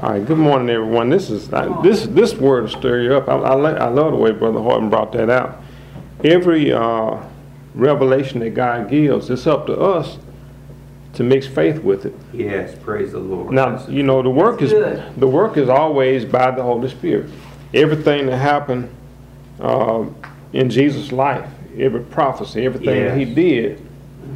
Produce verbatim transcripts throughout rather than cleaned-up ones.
All right, good morning, everyone. This is uh, this this word will stir you up. I, I, I love the way Brother Horton brought that out. Every uh, revelation that God gives, it's up to us to mix faith with it. Yes, praise the Lord. Now, you know, the work is the work is always by the Holy Spirit. Everything that happened uh, in Jesus' life, every prophecy, everything yes. that He did,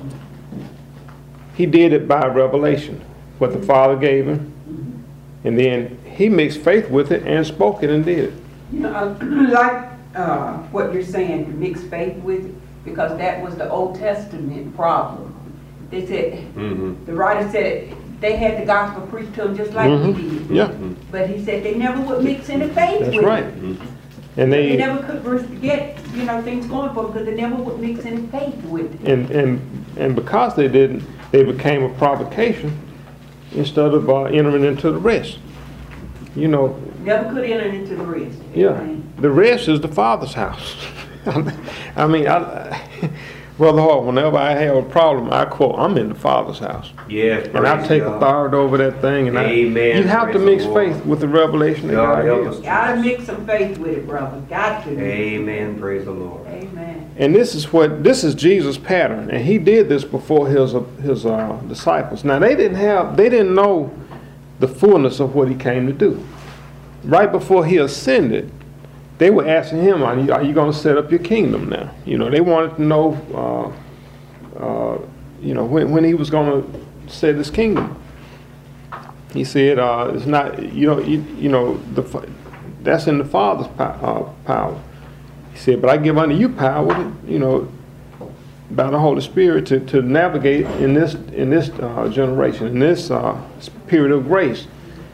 He did it by revelation, what the Father gave Him. And then He mixed faith with it and spoke it and did it. You know, uh, like uh, what you're saying, mixed faith with it, because that was the Old Testament problem. They said, mm-hmm. the writer said they had the gospel preached to them just like mm-hmm. we did. Yeah. But he said they never would mix any faith That's with right. it. Mm-hmm. And they, they never could get, you know, things going for them because they never would mix any faith with it. And and and because they didn't, they became a provocation instead of uh, entering into the rest. You know. Never could enter into the rest. Yeah. Amen. The rest is the Father's house. I mean, I, Brother Hall, whenever I have a problem, I quote, "I'm in the Father's house." Yes, and I take God. authority over that thing. And Amen. I, you have to mix faith with the revelation that God, God gives. Gotta mix some faith with it, brother. Got to. Amen. Praise the Lord. Amen. And this is what this is Jesus' pattern, and He did this before His uh, His uh, disciples. Now they didn't have, they didn't know the fullness of what He came to do. Right before He ascended, they were asking Him, "Are you, are you going to set up your kingdom now?" You know, they wanted to know, uh, uh, you know, when, when He was going to set His kingdom. He said, uh, "It's not, you know, you, you know, the that's in the Father's uh, power." He said, "But I give unto you power, you know, by the Holy Spirit to, to navigate in this in this uh, generation, in this uh, period of grace."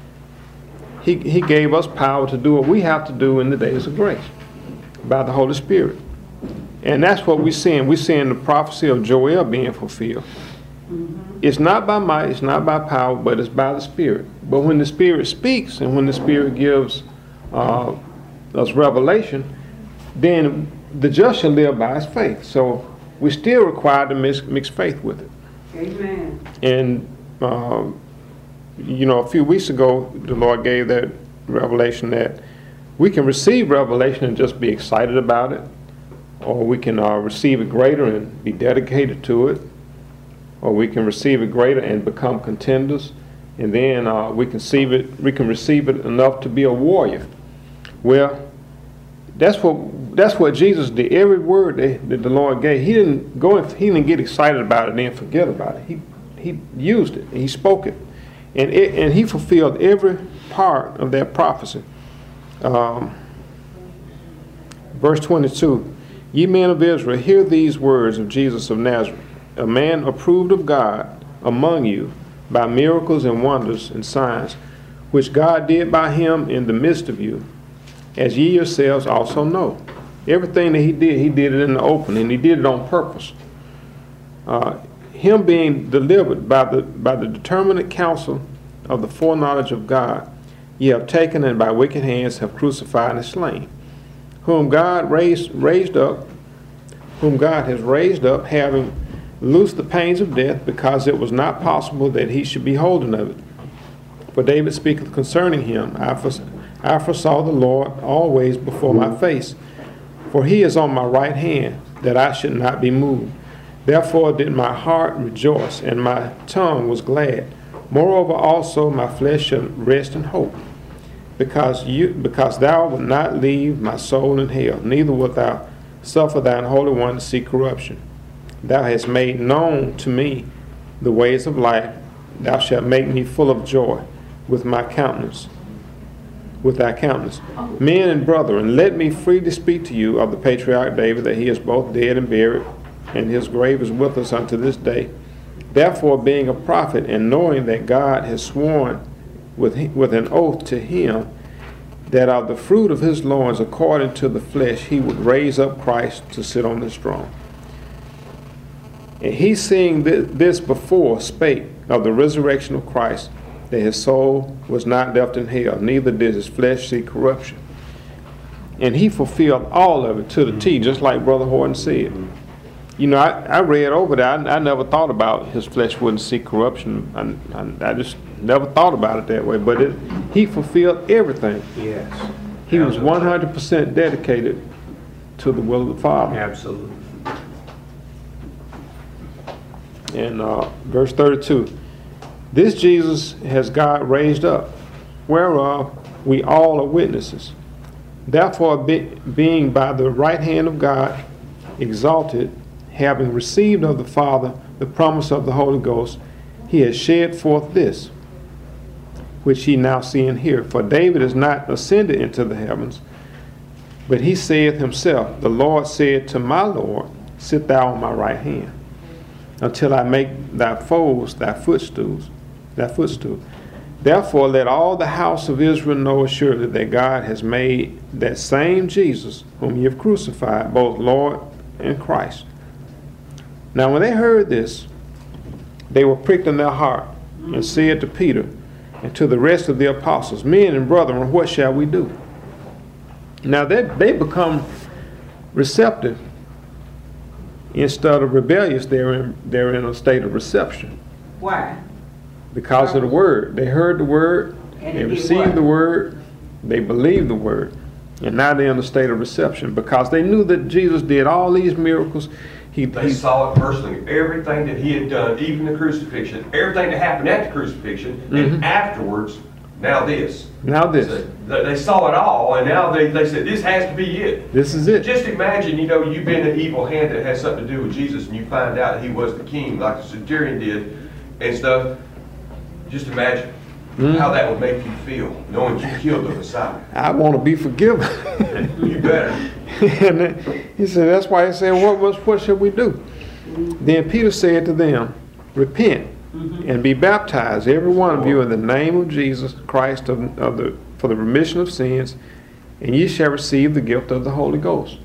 He, he gave us power to do what we have to do in the days of grace by the Holy Spirit. And that's what we're seeing. We're seeing the prophecy of Joel being fulfilled. Mm-hmm. It's not by might, it's not by power, but it's by the Spirit. But when the Spirit speaks and when the Spirit gives uh, us revelation, then the just shall live by his faith. So we're still required to mix, mix faith with it. Amen. And uh, you know, a few weeks ago, the Lord gave that revelation that we can receive revelation and just be excited about it, or we can uh, receive it greater and be dedicated to it, or we can receive it greater and become contenders, and then uh, we can receive it. We can receive it enough to be a warrior. Well, that's what that's what Jesus did. Every word that, that the Lord gave, He didn't go. And, he didn't get excited about it and then forget about it. He He used it. He spoke it. And, it, and He fulfilled every part of that prophecy. Um, verse twenty-two, "Ye men of Israel, hear these words of Jesus of Nazareth, a man approved of God among you by miracles and wonders and signs, which God did by Him in the midst of you, as ye yourselves also know." Everything that He did, He did it in the open, and He did it on purpose. Uh, Him being delivered by the by the determinate counsel of the foreknowledge of God, ye have taken and by wicked hands have crucified and slain, whom God raised raised up, whom God has raised up, having loosed the pains of death, because it was not possible that He should be holden of it. For David speaketh concerning Him, I, fores- I foresaw the Lord always before my face, for He is on my right hand, that I should not be moved. Therefore did my heart rejoice, and my tongue was glad. Moreover also my flesh shall rest in hope, because you because thou wilt not leave my soul in hell, neither wilt thou suffer thine Holy One to see corruption. Thou hast made known to me the ways of life. Thou shalt make me full of joy with my countenance, with thy countenance. Men and brethren, let me freely speak to you of the patriarch David, that he is both dead and buried, and his grave is with us unto this day. Therefore, being a prophet, and knowing that God has sworn with, with an oath to him, that of the fruit of his loins, according to the flesh, he would raise up Christ to sit on his throne. And he, seeing this before, spake of the resurrection of Christ, that his soul was not left in hell, neither did his flesh see corruption. And he fulfilled all of it to the T, just like Brother Horton said. You know, I, I read over that. I, I never thought about his flesh wouldn't see corruption. I, I, I just Never thought about it that way, but it, he fulfilled everything. Yes. He was one hundred percent dedicated to the will of the Father. Absolutely. In uh, verse thirty-two, this Jesus has God raised up, whereof we all are witnesses. Therefore, be, being by the right hand of God exalted, having received of the Father the promise of the Holy Ghost, he has shed forth this, which ye now see and hear. For David is not ascended into the heavens, but he saith himself, the Lord said to my Lord, sit thou on my right hand, until I make thy foes thy footstools, thy footstool. Therefore let all the house of Israel know assuredly that God has made that same Jesus, whom ye have crucified, both Lord and Christ. Now when they heard this, they were pricked in their heart, and said to Peter and to the rest of the apostles, men and brethren, what shall we do? Now they, they become receptive. Instead of rebellious, they're in, they're in a state of reception. Why? Because of the word. They heard the word, And they it did received what? the word, they believed the word. And now they're in a state of reception because they knew that Jesus did all these miracles. He, They he saw it personally. Everything that he had done, even the crucifixion, everything that happened at the crucifixion, Mhm. and afterwards, now this. Now this. So they they saw it all, and now they, they said, this has to be it. This is it. Just imagine, you know, you've been an evil hand that has something to do with Jesus, and you find out that he was the king, like the centurion did, and stuff. Just imagine Mhm. how that would make you feel, knowing you killed the Messiah. I want to be forgiven. You better. And then he said, that's why he said, what, what, what shall we do? Then Peter said to them, repent and be baptized, every one of you, in the name of Jesus Christ of, of the, for the remission of sins, and ye shall receive the gift of the Holy Ghost.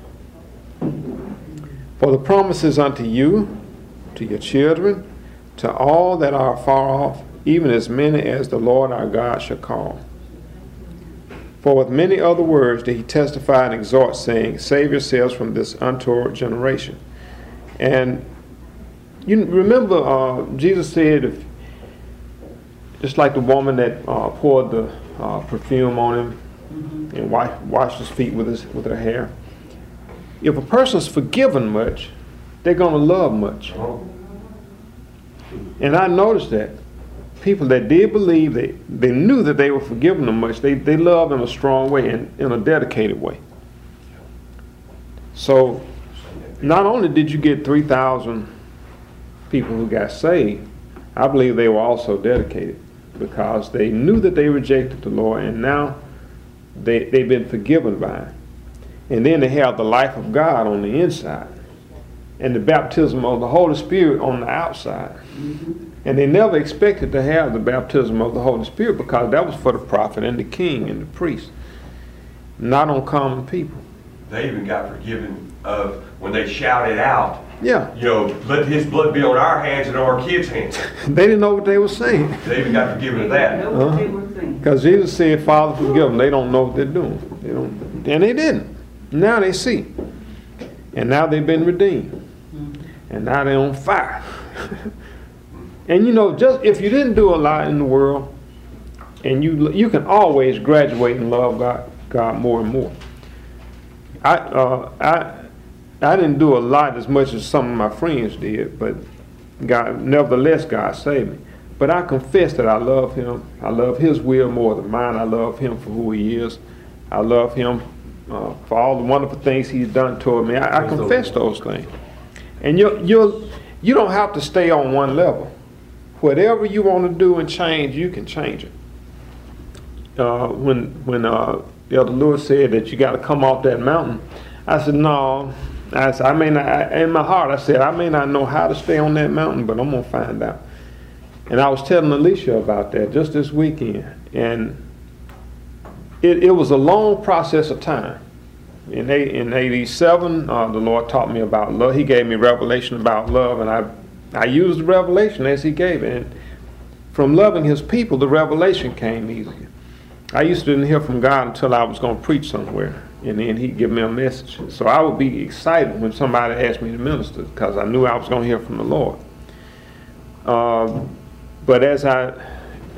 For the promise is unto you, to your children, to all that are far off, even as many as the Lord our God shall call. For with many other words did he testify and exhort, saying, save yourselves from this untoward generation. And you remember uh, Jesus said, if, just like the woman that uh, poured the uh, perfume on him mm-hmm. and wa washed his feet with, his, with her hair. If a person's forgiven much, they're going to love much. And I noticed that. People that did believe, they, they knew that they were forgiven them much. They, they loved in a strong way and in a dedicated way. So not only did you get three thousand people who got saved, I believe they were also dedicated because they knew that they rejected the Lord, and now they, they've been forgiven by him. And then they have the life of God on the inside and the baptism of the Holy Spirit on the outside. Mm-hmm. And they never expected to have the baptism of the Holy Spirit because that was for the prophet and the king and the priest, not on common people. They even got forgiven of when they shouted out, yeah, you know, let his blood be on our hands and on our kids' hands. They didn't know what they were saying. They even got forgiven of that. Because uh-huh. Jesus said, Father, forgive them. They don't know what they're doing. They don't, and they didn't. Now they see. And now they've been redeemed. And now they're on fire. And you know, just if you didn't do a lot in the world, and you you can always graduate and love God, God more and more. I uh, I I didn't do a lot as much as some of my friends did, but God, nevertheless, God saved me. But I confess that I love Him. I love His will more than mine. I love Him for who He is. I love Him uh, for all the wonderful things He's done toward me. I, I confess those things. And you you you don't have to stay on one level. Whatever you want to do and change, you can change it. Uh, when when uh, the Elder Lewis said that you got to come off that mountain, I said no. I said I may not. I, in my heart, I said I may not know how to stay on that mountain, but I'm gonna find out. And I was telling Alicia about that just this weekend, and it it was a long process of time. In eight, in eighty-seven, uh, the Lord taught me about love. He gave me revelation about love, and I. I used the revelation as He gave it. And from loving His people, the revelation came easier. I used to didn't hear from God until I was going to preach somewhere, and then He'd give me a message. So I would be excited when somebody asked me to minister because I knew I was going to hear from the Lord. Uh, but as I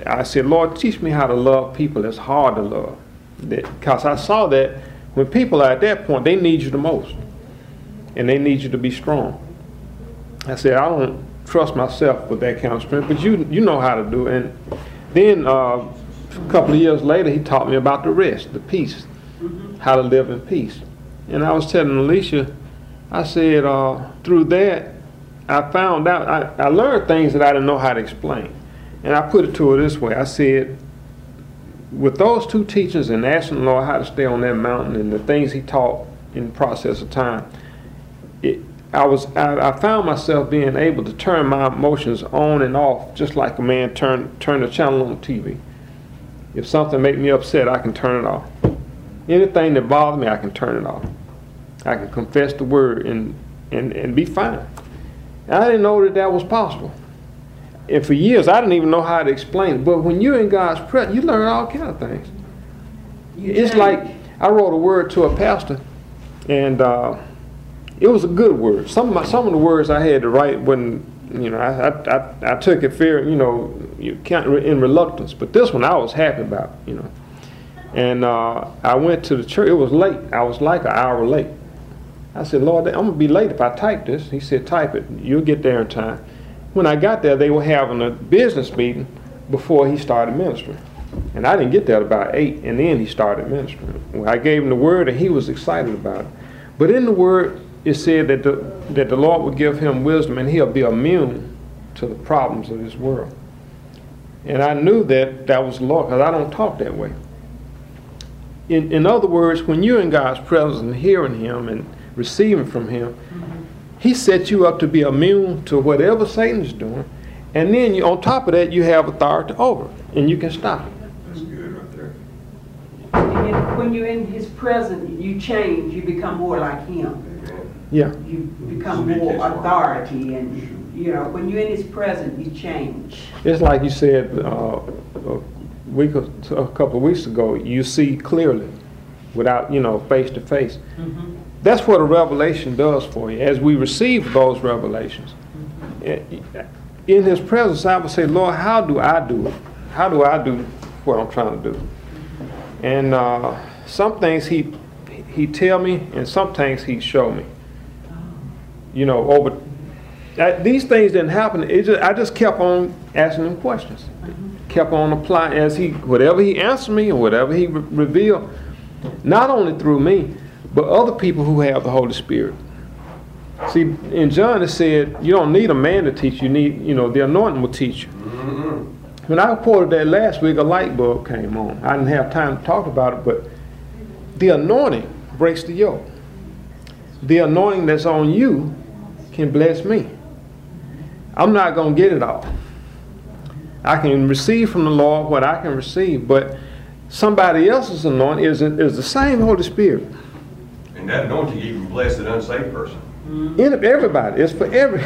I said, Lord, teach me how to love people that's hard to love. Because I saw that when people are at that point, they need you the most. And they need you to be strong. I said, I don't trust myself with that kind of strength, but you you know how to do it. And then uh, a couple of years later, he taught me about the rest, the peace, how to live in peace. And I was telling Alicia, I said, uh, through that, I found out, I, I learned things that I didn't know how to explain. And I put it to her this way. I said, with those two teachers and asking the Lord how to stay on that mountain and the things he taught in the process of time, it, I was I, I found myself being able to turn my emotions on and off just like a man turn turn the channel on T V. If something makes me upset, I can turn it off. Anything that bothers me, I can turn it off. I can confess the word and and, and be fine. And I didn't know that that was possible. And for years, I didn't even know how to explain it. But when you're in God's presence, you learn all kinds of things. You It's change. like I wrote a word to a pastor, and uh, it was a good word. Some of my, some of the words I had to write when you know I I, I, I took it fair, you know, you can't in reluctance. But this one I was happy about, you know. And uh, I went to the church. It was late. I was like an hour late. I said, Lord, I'm gonna be late if I type this. He said, type it. You'll get there in time. When I got there, they were having a business meeting before he started ministering. And I didn't get there about eight, and then he started ministering. Well, I gave him the word, and he was excited about it. But in the word, it said that the, that the Lord would give him wisdom, and he'll be immune to the problems of this world. And I knew that that was the Lord, because I don't talk that way. In, in other words, when you're in God's presence and hearing him and receiving from him, he sets you up to be immune to whatever Satan is doing. And then you, on top of that, you have authority over it, and you can stop it. That's good right there. And when you're in his presence, you change. You become more like him. Yeah. You become more authority, and you know when you're in his presence, you change. It's like you said uh, a week or a couple of weeks ago, you see clearly without, you know, face to face. Mm-hmm. That's what a revelation does for you. As we receive those revelations, in his presence, I would say, Lord, how do I do it? How do I do what I'm trying to do? And uh, some things he he tell me, and some things he show me. You know, over uh, these things didn't happen. It just, I just kept on asking him questions. Kept on applying as he whatever he answered me and whatever he re- revealed, not only through me, but other people who have the Holy Spirit. See, in John it said, you don't need a man to teach you, need, you know, the anointing will teach you. Mm-hmm. When I quoted that last week, a light bulb came on. I didn't have time to talk about it, but the anointing breaks the yoke. The anointing that's on you can bless me. I'm not going to get it all. I can receive from the Lord what I can receive, but somebody else's anointing is, is the same Holy Spirit. And that anointing even bless an unsaved person. In everybody. It's for every.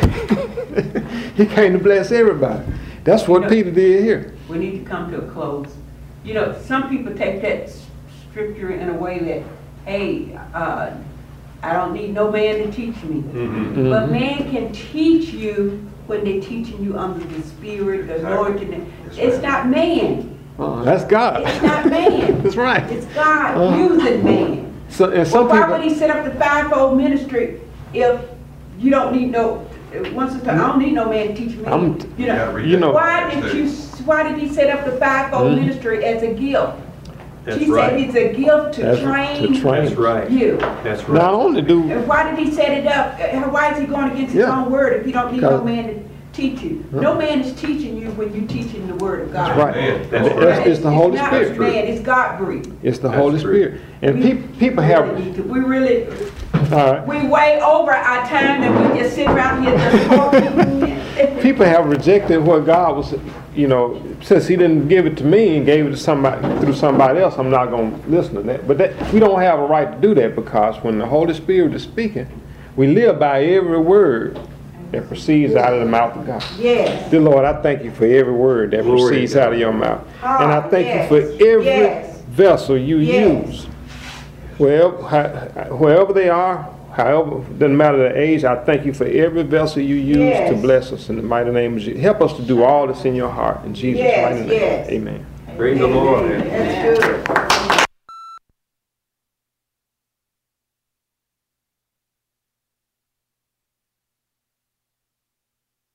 He came to bless everybody. That's what You know, Peter did here. We need to come to a close. You know, some people take that s- scripture in a way that, hey, uh, I don't need no man to teach me. Mm-hmm. But Mhm. man can teach you when they're teaching you under the Spirit, the Exactly. Lord. Can, That's it's right. not man. Uh, that's God. It's not man. That's right. It's God Uh, using man. So, and Well, some why people. would he set up the fivefold ministry if you don't need no, once it's, I don't need no man to teach me, I'm- you Yeah, know? read You that know- Why did you, why did he set up the fivefold Mhm. ministry as a gift? That's He right. said it's a gift to That's- train to train. That's right. you. That's Not right. only do. And why did he set it up? Uh, Why is he going against his Yeah. own word if you don't need no Because- man to teach you? Huh? No man is teaching you when you're teaching the word of God. That's right. Man, that's It's- right. It's the Holy not Spirit. man, it's God breathed. It's the That's Holy true. Spirit. And We peop people really have. need to- We really, All right. we way over our time and we just sit around here just talking. People have rejected what God was, you know, since He didn't give it to me and gave it to somebody through somebody else. I'm not going to listen to that. But that, we don't have a right to do that, because when the Holy Spirit is speaking, we live by every word that proceeds out of the mouth of God. Yes. Dear Lord, I thank you for every word that Glory to proceeds God. out of your mouth. Ah, And I thank yes, you for every yes. vessel you Yes. use. Wherever, wherever they are, however, doesn't matter the age, I thank you for every vessel you use to Yes. bless us in the mighty name of Jesus. Help us to do all that's in your heart. In Jesus' Yes, mighty name. yes. Amen. Praise the Lord. That's good.